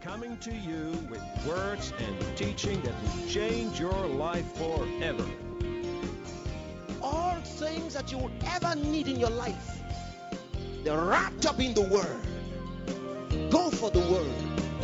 coming to you with words and teaching that will change your life forever. All things that you will ever need in your life, they're wrapped up in the Word. Go for the Word.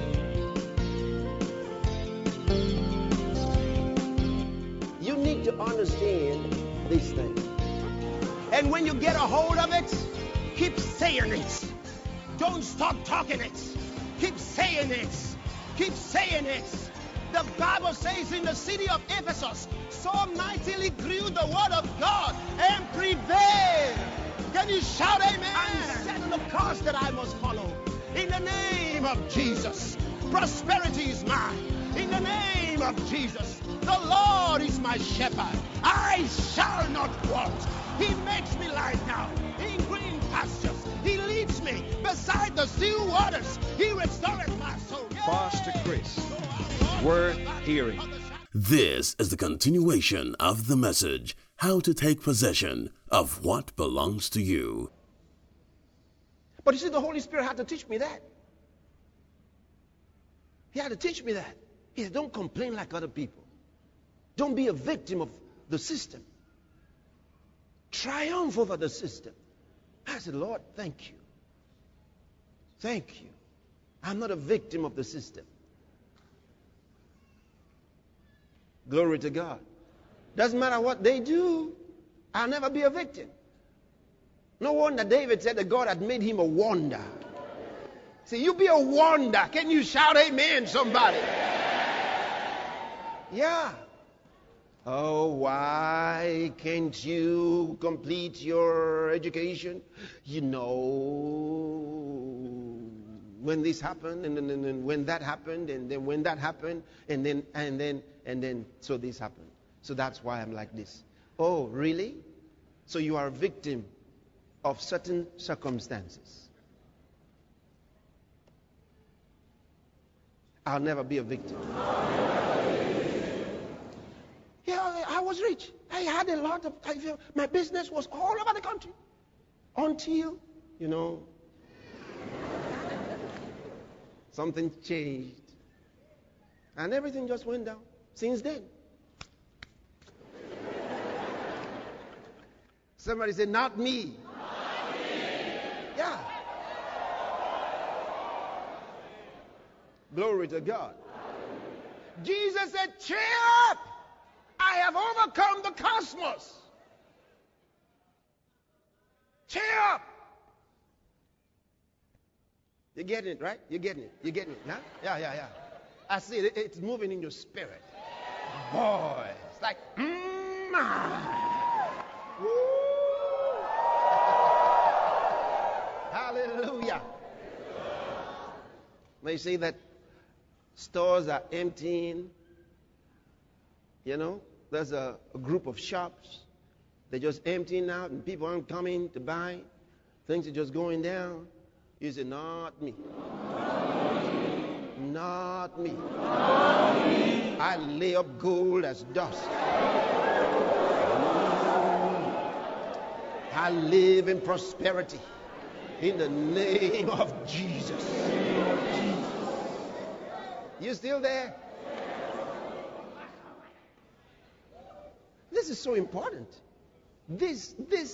You need to understand these things. And when you get a hold of it, keep saying it. Don't stop talking it. Keep saying it. Keep saying it. The Bible says in the city of Ephesus, so mightily grew the word of God and prevailed. Can you shout amen? I'm setting the course that I must follow. In the name of Jesus, prosperity is mine. In the name of Jesus, the Lord is my shepherd. I shall not want. He makes me lie down in green pastures. He leads me beside the still waters. He restoreth my soul. Pastor Chris, worth hearing. This is the continuation of the message, How to Take Possession of What Belongs to You. But you see, the Holy Spirit had to teach me that. He had to teach me that. He said, don't complain like other people. Don't be a victim of the system. Triumph over the system. I said, Lord, thank you. Thank you. I'm not a victim of the system. Glory to God. Doesn't matter what they do, I'll never be a victim. No wonder David said that God had made him a wonder. See, you be a wonder. Can you shout amen, somebody? Yeah. Oh, why can't you complete your education? You know, when this happened, and then when that happened, and then when that happened, and then so this happened. So that's why I'm like this. Oh, really? So you are a victim of certain circumstances. I'll never be a victim. Yeah, I was rich. I had a lot of, my business was all over the country. Until, something changed. And everything just went down. Since then. Somebody said, not me. Not me. Yeah. Glory to God. Jesus said, cheer up. I have overcome the cosmos. Cheer up. You're getting it, right? You're getting it. You're getting it, huh? Yeah. I see it. It's moving in your spirit. Boy, it's like, Hallelujah. They say that stores are emptying. There's a group of shops. They're just emptying out and people aren't coming to buy. Things are just going down. You say, not me. Not me. Not me. I lay up gold as dust. I live in prosperity. In the name of Jesus. You still there? This is so important. This.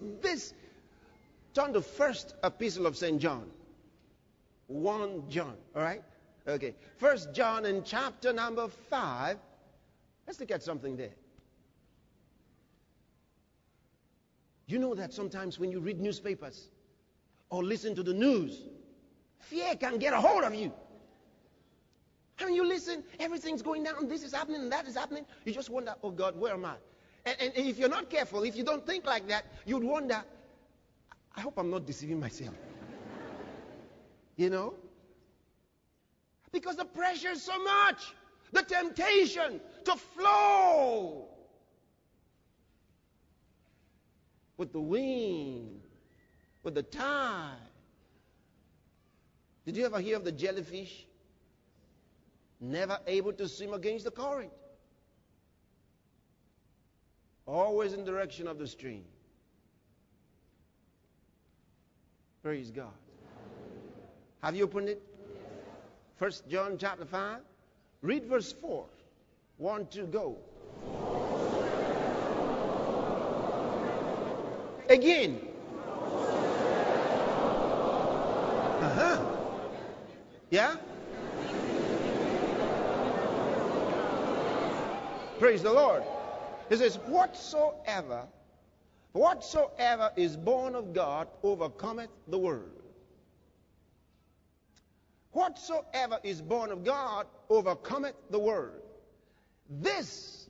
Turn to first epistle of St. John. 1 John, all right? Okay. 1 John in chapter number 5. Let's look at something there. You know that sometimes when you read newspapers or listen to the news, fear can get a hold of you. And you listen, everything's going down, this is happening and that is happening. You just wonder, oh God, where am I? And if you're not careful, if you don't think like that, you'd wonder, I hope I'm not deceiving myself. Because the pressure is so much. The temptation to flow with the wind, with the tide. Did you ever hear of the jellyfish? Never able to swim against the current. Always in the direction of the stream. Praise God. Have you opened it? 1 John chapter 5. Read verse 4. 1, 2, go. Again. Yeah? Praise the Lord. It says, whatsoever is born of God overcometh the world. Whatsoever is born of God overcometh the world. This,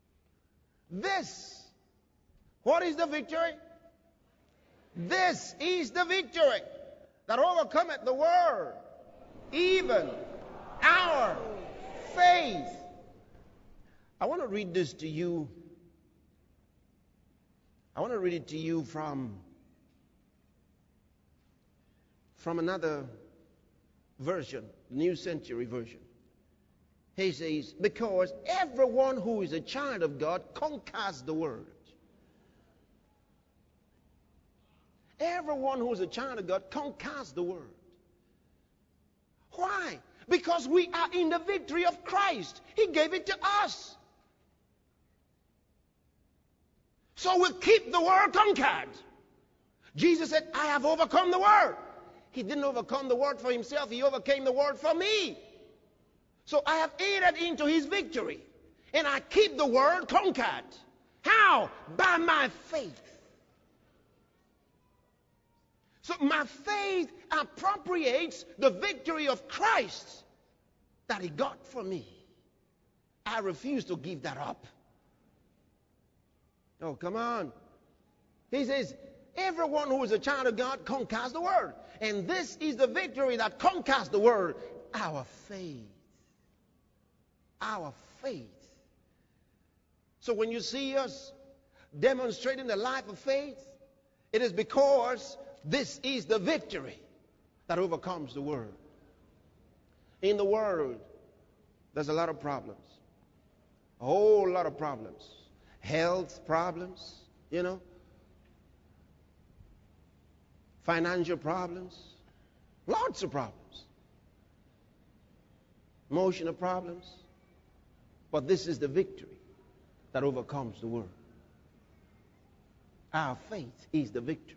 what is the victory? This is the victory that overcometh the world, even our faith. I want to read this to you. I want to read it to you from another version, New Century Version. He says, because everyone who is a child of God conquers the world. Everyone who is a child of God conquers the world. Why? Because we are in the victory of Christ. He gave it to us. So we'll keep the world conquered. Jesus said, I have overcome the world. He didn't overcome the world for himself. He overcame the world for me. So I have entered into his victory. And I keep the world conquered. How? By my faith. So my faith appropriates the victory of Christ that he got for me. I refuse to give that up. Oh, come on. He says, everyone who is a child of God conquers the world. And this is the victory that conquers the world. Our faith. Our faith. So when you see us demonstrating the life of faith, it is because this is the victory that overcomes the world. In the world, there's a lot of problems. A whole lot of problems. Health problems, financial problems, lots of problems, emotional problems. But this is the victory that overcomes the world. Our faith is the victory.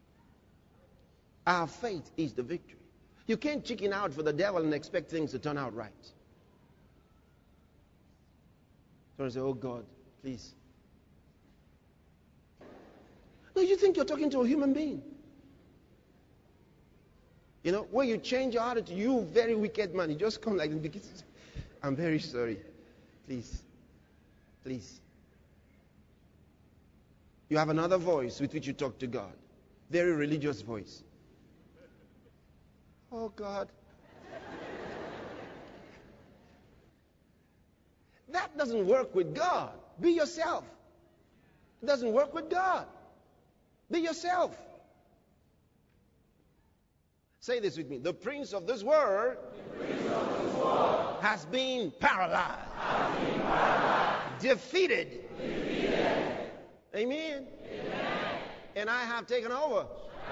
Our faith is the victory. You can't chicken out for the devil and expect things to turn out right. So I say, oh God, please. No, you think you're talking to a human being. When you change your attitude, you very wicked man, you just come like this. I'm very sorry. Please. Please. You have another voice with which you talk to God. Very religious voice. Oh God. That doesn't work with God. Be yourself. It doesn't work with God. Be yourself. Say this with me. The prince of this world, has been paralyzed. Defeated. Amen. And I have taken over.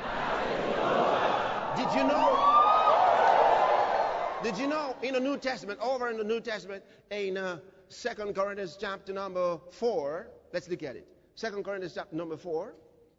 Did you know in the New Testament, over in the New Testament, in 2 Corinthians chapter number 4, let's look at it. 2 Corinthians chapter number 4.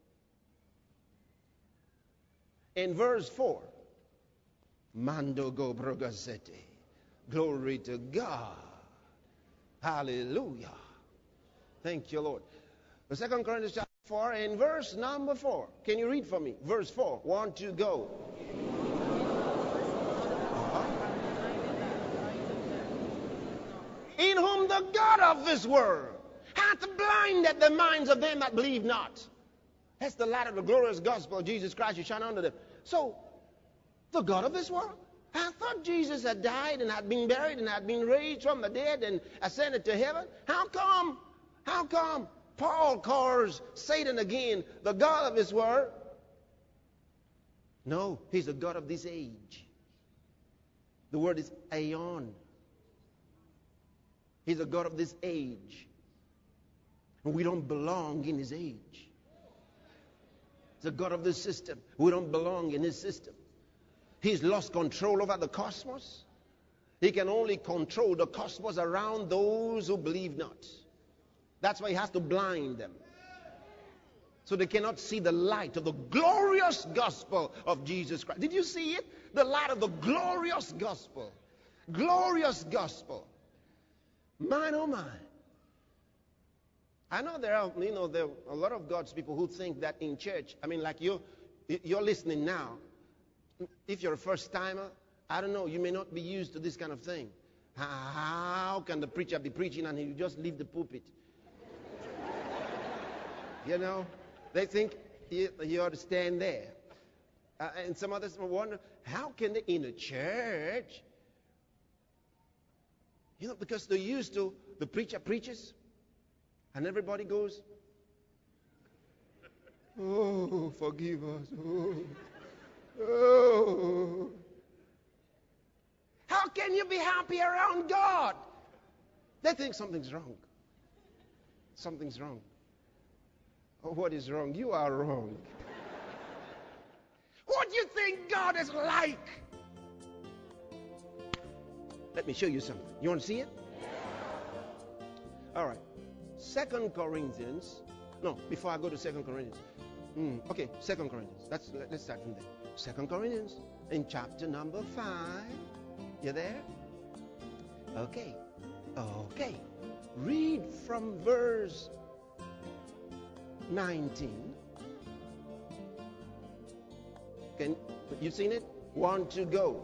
In verse 4, Mando go brogasete. Glory to God. Hallelujah. Thank you, Lord. The 2 Corinthians chapter 4 and verse number 4. Can you read for me? Verse 4. 1, 2, go. In whom the God of this world hath blinded the minds of them that believe not. That's the light of the glorious gospel of Jesus Christ who shine unto them. So, the God of this world. I thought Jesus had died and had been buried and had been raised from the dead and ascended to heaven. How come Paul calls Satan again the God of this world? No, he's the God of this age. The word is aeon. He's the God of this age. And we don't belong in his age. He's the God of this system. We don't belong in his system. He's lost control over the cosmos. He can only control the cosmos around those who believe not. That's why he has to blind them, so they cannot see the light of the glorious gospel of Jesus Christ. Did you see it? The light of the glorious gospel. Glorious gospel. Man, oh man. I know there are a lot of God's people who think that in church, I mean, like you're listening now. If you're a first timer, I don't know, you may not be used to this kind of thing. How can the preacher be preaching and you just leave the pulpit? You know, they think you ought to stand there. And some others wonder, how can they in a church? You know, because they're used to the preacher preaches and everybody goes, oh, forgive us. Oh. How can you be happy around God? They think something's wrong. Something's wrong. Oh, what is wrong? You are wrong. What do you think God is like? Let me show you something. You want to see it? All right. 2 Corinthians. No, before I go to 2 Corinthians. Okay, 2 Corinthians. Let's start from there. 2 Corinthians in chapter number 5. You there? Okay. Okay. Read from verse 19. Can you seen it? 1, 2, go.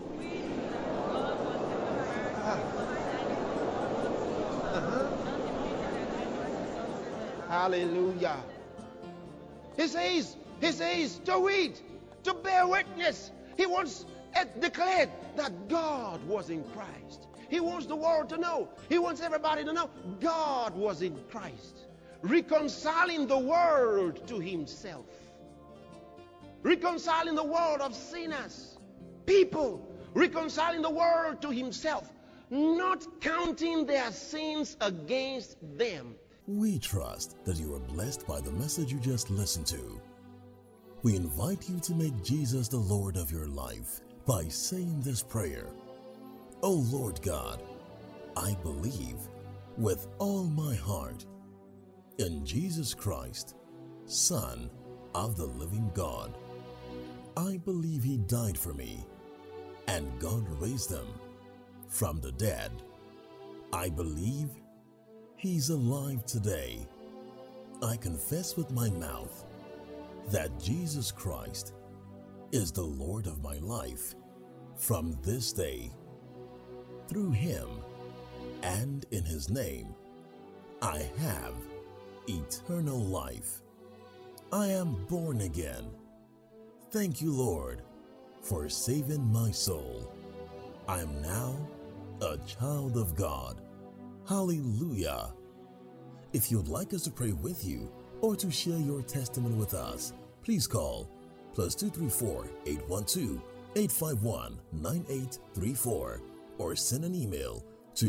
Hallelujah. He says to read, to bear witness. He wants it declared that God was in Christ. He wants the world to know. He wants everybody to know God was in Christ, reconciling the world to himself, reconciling the world of sinners, people, reconciling the world to himself, not counting their sins against them. We trust that you are blessed by the message you just listened to. We invite you to make Jesus the Lord of your life by saying this prayer. Oh Lord God, I believe with all my heart in Jesus Christ, Son of the living God. I believe he died for me and God raised him from the dead. I believe he's alive today. I confess with my mouth that Jesus Christ is the Lord of my life from this day. Through him and in his name, I have eternal life. I am born again. Thank you, Lord, for saving my soul. I am now a child of God. Hallelujah. If you'd like us to pray with you or to share your testimony with us, please call +234 812 851 9834 or send an email to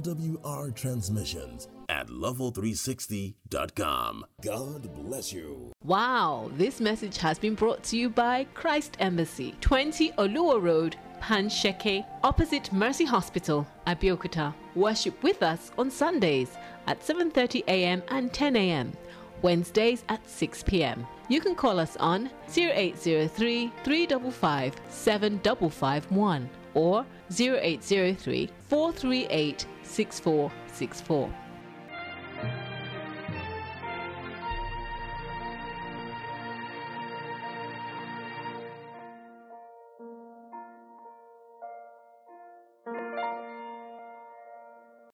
lwrtransmissions@level360.com. God bless you. Wow, this message has been brought to you by Christ Embassy, 20 Oluwa Road, Pansheke, opposite Mercy Hospital, Abeokuta. Worship with us on Sundays at 7:30 a.m. and 10 a.m. Wednesdays at 6 p.m. You can call us on 0803 355 7551 or 0803 438 6464.